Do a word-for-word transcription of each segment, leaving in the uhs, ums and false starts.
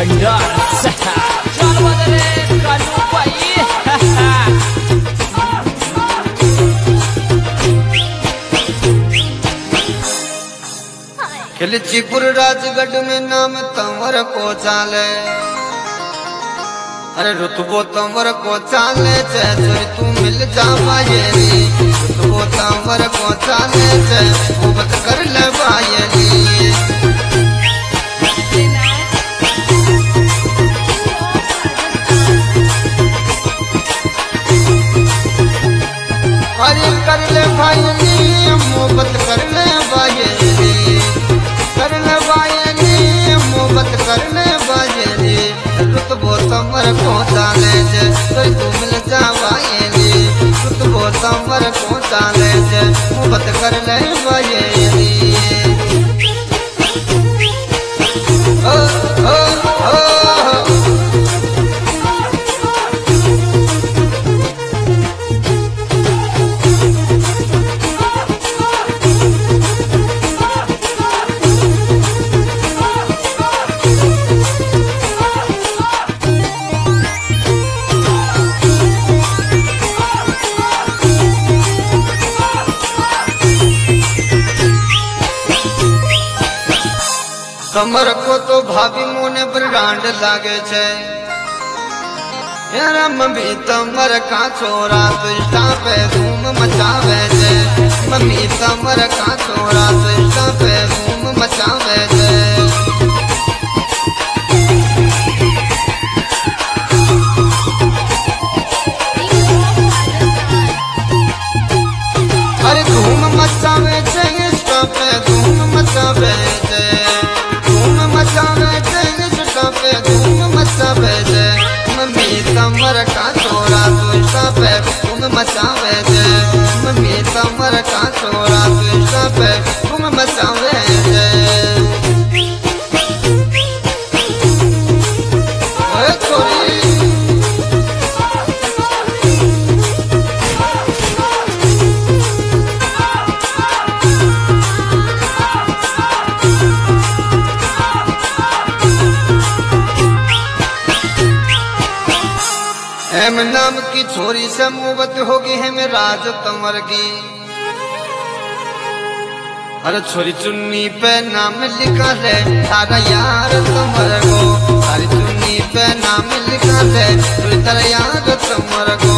खंडर चल बदले कानू भाई खिलचीपुर राजगढ़ में नाम तंवर को चाले, अरे रुतबो तंवर को चाले चोरी तू मिल जावा येरी, रुतबो तंवर को चाले मोहब्बत कर ले बायली। अरे कर ले बायली मोहब्बत कर ले बायली, कर ले बायली मोहब्बत कर ले बायली। रुतबो तंवर को चाले चोरी तू मिल जावा येरी, रुतबो तंवर को चाले मोहब्बत कर ले बायली। ओ ओ ओ तमर को तो भाभी मोने ब्रांड लागे छे, यार मम्मी तमर का छोरा तो इंस्टा पे धूम मचावे छे, मम्मी तमर का छोरा तो इंस्टा पे धूम मचावे छे। अरे धूम मचावे छे इंस्टा पे धूम मचावे छे, धूम मचावे छे इंस्टा पे धूम मचावे छे। मम्मी तमर का छोरा तो इंस्टा पे धूम मचावे छे, मम्मी तमर का छोरा तो इंस्टा पे धूम मचावे छे। ओए छोरी हेम नाम की छोरी से मोहब्बत होगी है में राज तंवर की। अरे छोरी चुन्नी पे नाम लिखा है तारा यार तंवर को, सारी चुन्नी पे नाम लिखा है तारा यार तंवर को।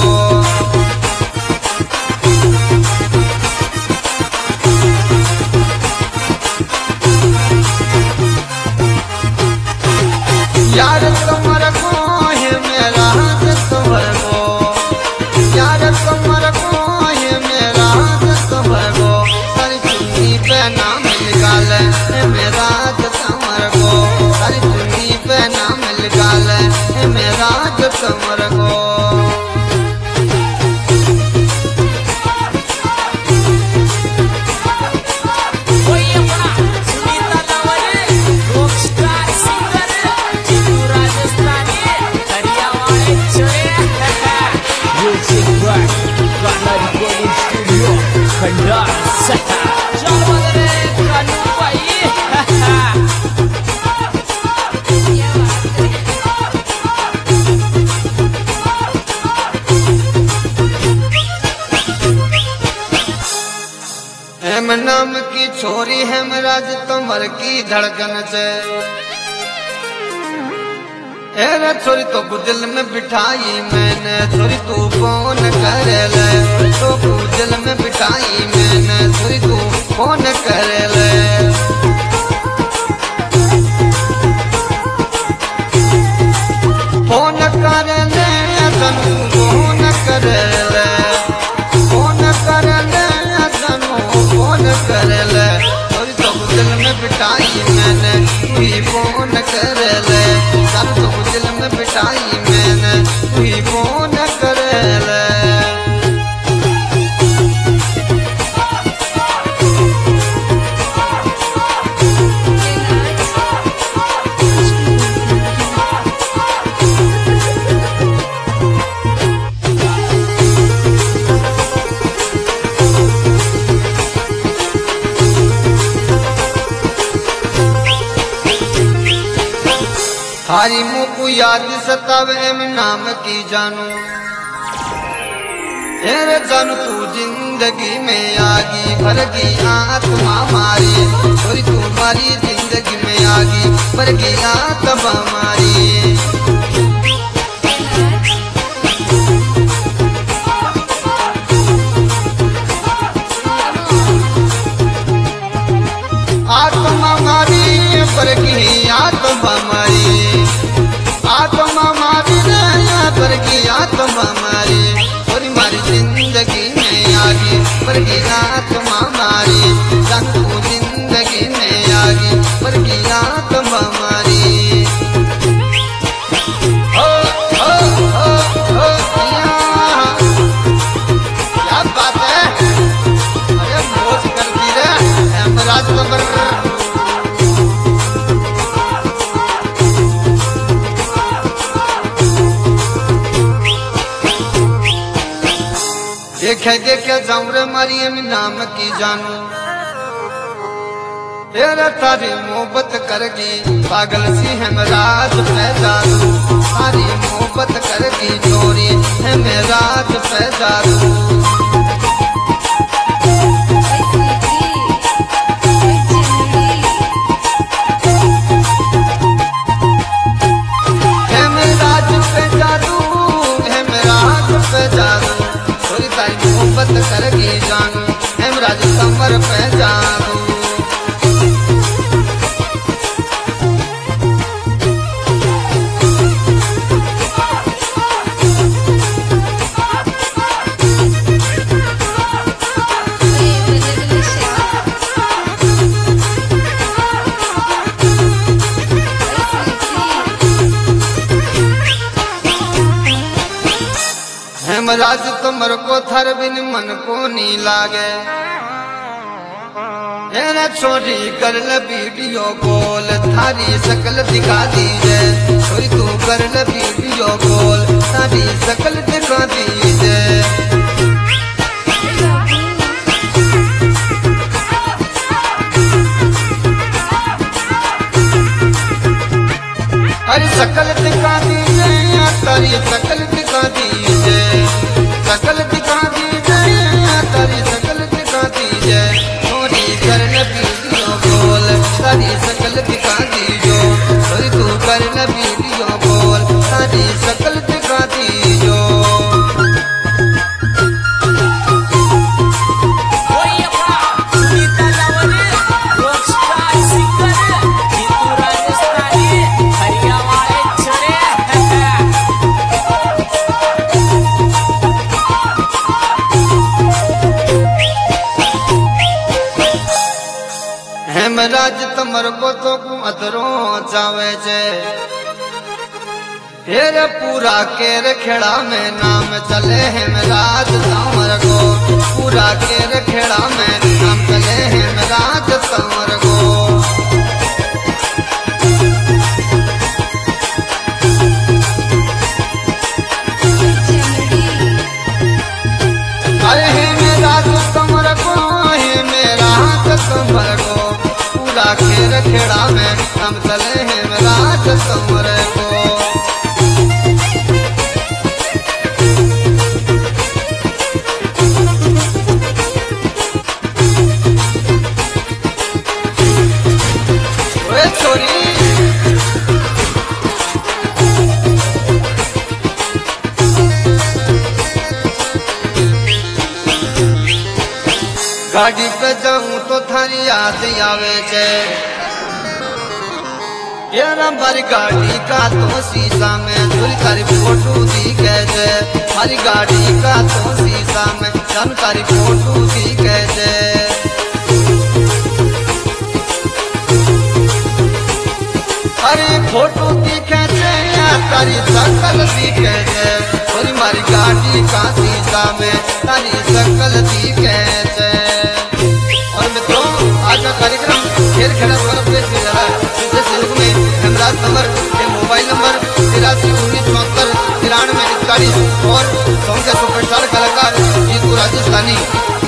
यार तंवर को है मेरा तंवर को, यार तंवर को है मेरा तंवर को। सारी चुन्नी पे नाम लिखा ले मेरा तंवर को, सारी चुन्नी पे नाम लिखा ले मेरा तंवर को। खंडर चल बदले कानू भाई हेम नाम की छोरी हेम राज तंवर की धड़कन से। एरे छोरी तो दिल में बिठाई मैंने, छोरी तू फोन कर ले, तो दिल में बिठाई मैंने, छोरी तू फोन कर ले। फोन कर ले तनु फोन कर ले, फोन कर ले तनु फोन कर ले। छोरी तो दिल में बिठाई मैंने, तू ही फोन कर ले, सब तो दिल में बिठाई मैंने, तू ही फोन कर ले। थारी मुकु याद सतावे में नाम की जानू हेरे जान तू जिंदगी में आगी भरगी आत्मा मारी और तू मारी जिंदगी में आगी भरगी आत्मा मारी आत्मा मारी भरगी आत्मा मारी आत्मा मारी भरगी आत्मा मारी जिंदगी में आगे वर्गी आत्मा मारी रंगू जिंदगी में आगे वर्गी आत्मा मारी ओ ओ ओ ओ क्या बात है अरे मौज करती रे हेमराज कबर देखे देखे जाऊरे मरियम नाम की जानू तेरा तारी मोहब्बत करगी पागल सी हेमराज पे जानू तारी मोहब्बत करगी चोरी हेमराज पे जानू हेमराज पे जादू हेमराज पे जादू मोहब्बत करगी जानू हेमराज कमर पे जानू हेमराज तुमर को थर बिन मन को नी लागे हेरा छोड़ी कर ल वीडियो कॉल थारी शकल दिखा दीजे कोई तू कर ल वीडियो कॉल थारी शकल दिखा दीजे अरे शकल दिखा दीजे तारी शकल दिखा दीजे शकल दिखा दीजे तारी शकल दिखा दीजे छोरी कर ल वीडियो कॉल तारी शकल दिखा दीजो छोरी तू कर ल वीडियो कॉल तारी शकल दिखा दीजो हेमराज तमर को तो अतरो चावे छे हेरे पूरा केर खेड़ा में नाम चले हेमराज तमर को पूरा केर खेड़ा में नाम चले हेमराज तमर को अरे हेमराज तमर को हेमराज तमर को खेर खेड़ा में हम चले हेमराज तमर को ओए छोरी गाड़ी पे जाऊं तो थारी याद आवे छे यारा बारी गाड़ी का तो शीशा में थोड़ी तारी फोटो दिखे छे हमारी गाड़ी का तो शीशा में जान तारी फोटो दिखे छे अरे फोटो दिखे छे तारी शकल दिखे छे थोड़ी मारी गाड़ी का शीशा में तारी शकल दिखे छे और मित्रों आज का कार्यक्रम खेल खेला में हेमराज तमर के मोबाइल नंबर तिरासी उन्नीस चौहत्तर तिरानवे इकतालीस और सौ के सुपरस्टार कलाकार जीतू राजस्थानी